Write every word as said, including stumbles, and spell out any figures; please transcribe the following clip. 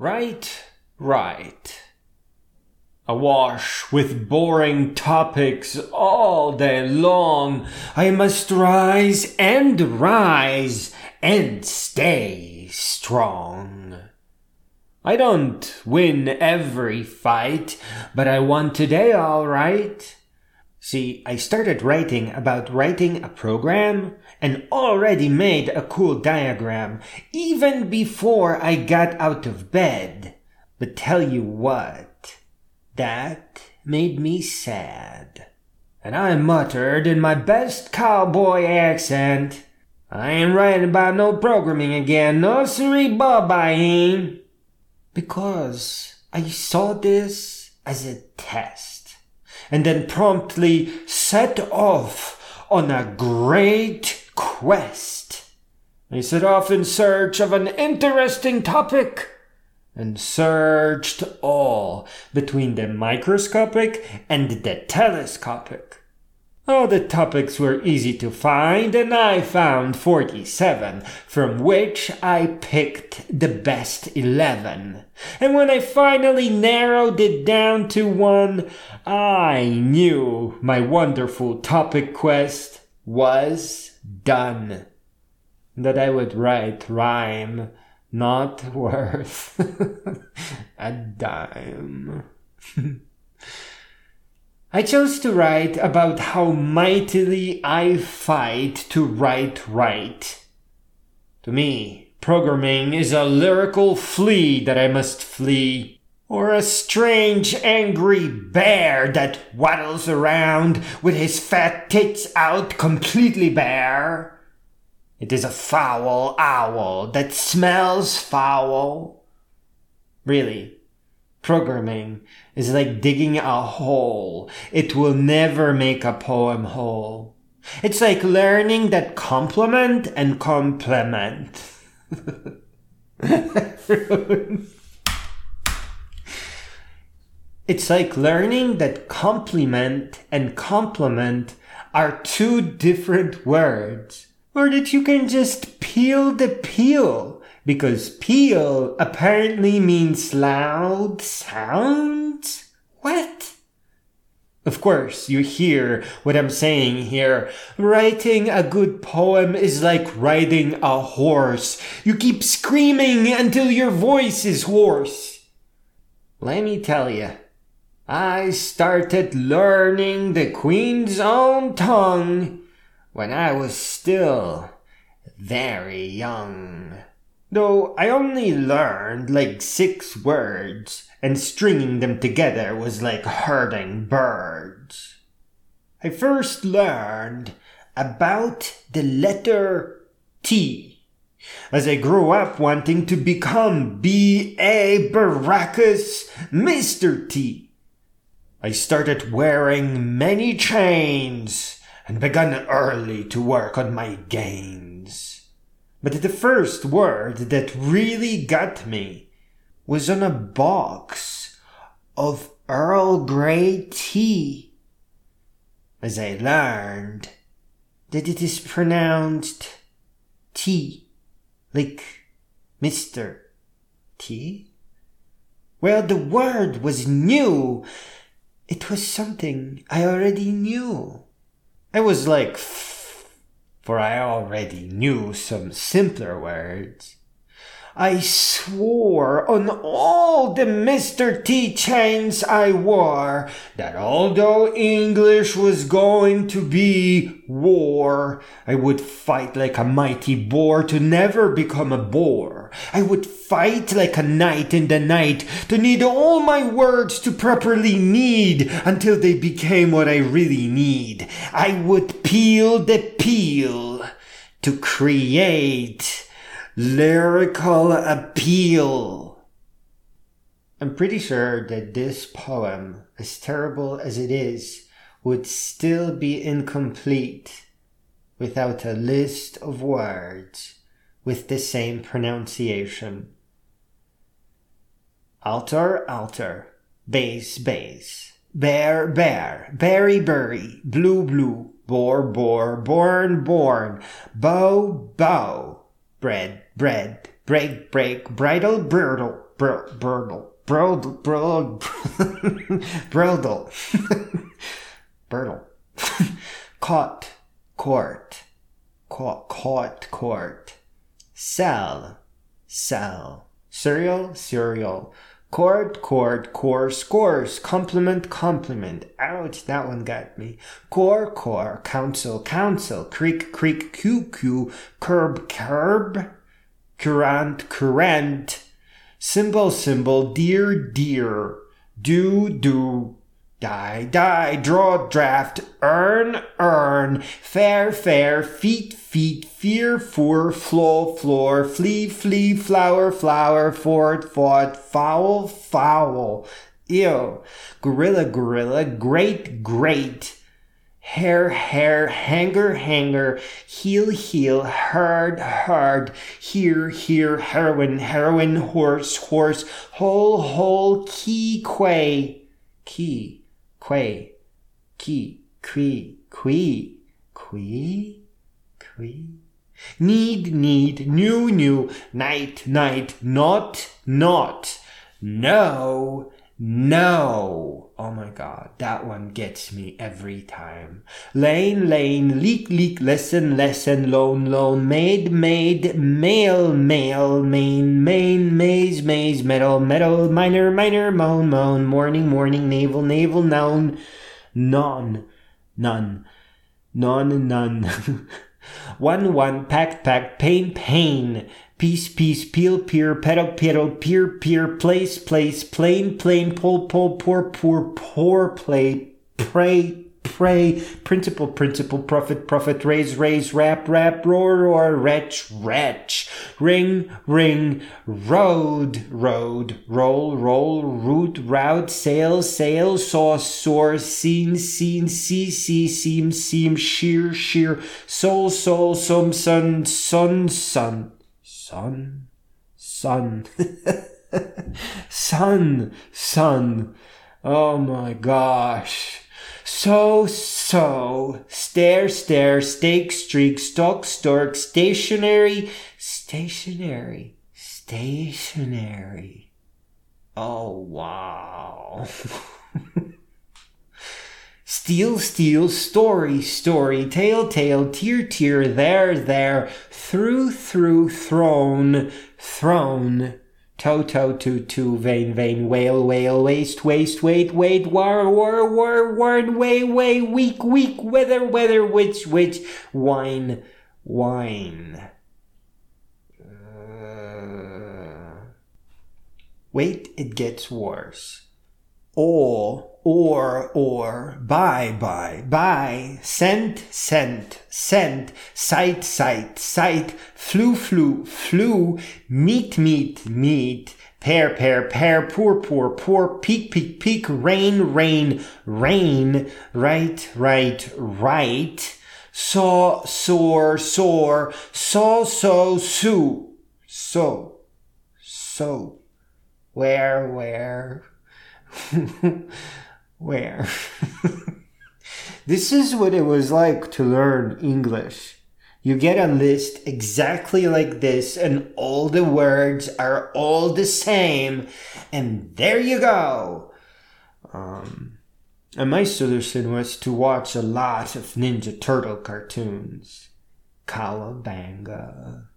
Right, right. Awash with boring topics all day long, I must rise and rise and stay strong. I don't win every fight, but I won today all right. See, I started writing about writing a program and already made a cool diagram even before I got out of bed. But tell you what, that made me sad. And I muttered in my best cowboy accent, I ain't writing about no programming again, no siree bob I ain't. Because I saw this as a test, and then promptly set off on a great quest. I set off in search of an interesting topic, and searched all between the microscopic and the telescopic. All the topics were easy to find, and I found forty-seven, from which I picked the best eleven. And when I finally narrowed it down to one, I knew my wonderful topic quest was done. That I would write rhyme not worth a dime. I chose to write about how mightily I fight to write right. To me, programming is a lyrical flea that I must flee, or a strange angry bear that waddles around with his fat tits out completely bare. It is a foul owl that smells foul. Really, programming is like digging a hole. It will never make a poem whole. It's like learning that complement and complement. It's like learning that compliment and complement are two different words. Or that you can just peel the peel, because peel apparently means loud sounds? What? Of course, you hear what I'm saying here. Writing a good poem is like riding a horse. You keep screaming until your voice is hoarse. Let me tell you, I started learning the Queen's own tongue when I was still very young. Though I only learned like six words, and stringing them together was like herding birds. I first learned about the letter T, as I grew up wanting to become B A Baracus Mister T. I started wearing many chains, and began early to work on my gains. But the first word that really got me was on a box of Earl Grey tea, as I learned that it is pronounced tea, like Mister T. Well, the word was new. It was something I already knew. I was like, for I already knew some simpler words. I swore on all the Mister T chains I wore that although English was going to be war, I would fight like a mighty boar to never become a bore. I would fight like a knight in the night to need all my words to properly knead until they became what I really need. I would peel the peel to create lyrical appeal. I'm pretty sure that this poem, as terrible as it is, would still be incomplete without a list of words with the same pronunciation. Altar, altar, bass, bass, bear, bear, berry, berry, blue, blue, boar, boar, born, born, bow, bow, bread, bread, break, break, bridle, bridle, bur, burdle, burdle, burdle, burdle, burdle, caught, court, caught, caught, court, sell, sell, cereal, cereal, court, court, course, course, compliment, compliment. Ouch, that one got me. Core, core, council, council, creek, creek, cue, cue, curb, curb, current, current, symbol, symbol, dear, dear, do, do, die, die, draw, draft, earn, earn, fair, fair, feet, feet, fear, for, floor, floor, flea, flea, flower, flower, fort, fought, foul, foul, ew, gorilla, gorilla, great, great, hair, hair, hanger, hanger, heel, heel, hard, hard, here, here, heroin, heroin, horse, horse, hole, hole, key, quay, key, quay, key, qui, qui, qui, qui, need, need, new, new, night, night, not, not, no, no. Oh my god, that one gets me every time. Lane, lane, leak, leak, lesson, lesson, loan, loan, maid, maid, mail, mail, main, main, maze, maze, metal, metal, minor, minor, moan, moan, morning, morning, navel, navel, noun, none, none, none, none. One, one, packed, packed, pain, pain, piece, piece, peel, peer, pedal, pedal, peer, peer, place, place, plane, plane, pull, pull, pour, pour, pour, play, pray, pray, principle, principle, profit, profit, raise, raise, rap, rap, roar, roar, wretch, wretch, ring, ring, road, road, roll, roll, route, route, sail, sail, saw, soar, scene, scene, see, see, seam, seam, sheer, sheer, soul, soul, some, sun, sun, sun, sun, sun, sun, sun, oh my gosh. So, so, stare, stare, stake, streak, stalk, stork, stationary, stationary, stationary. Oh, wow. Steal, steal, story, story, tale, tale, tear, tear, there, there, through, through, throne, throne. Toe, toe, to, to, vein, vein, whale, whale, waste, waste, wait, wait, war, war, war, warn, way, way, weak, weak, weather, weather, which, which, wine, wine. Uh, wait, it gets worse. Or, or, or, buy, buy, buy, scent, scent, scent, sight, sight, sight, flew, flew, flew, meat, meat, meat, pear, pear, pear, poor, poor, poor, peak, peak, peak, rain, rain, rain, right, right, right, saw, soar, soar, saw, so, sue, so, so, where, where, where? This is what it was like to learn English. You get a list exactly like this, and all the words are all the same, and there you go. Um, and my solution was to watch a lot of Ninja Turtle cartoons. Cowabunga.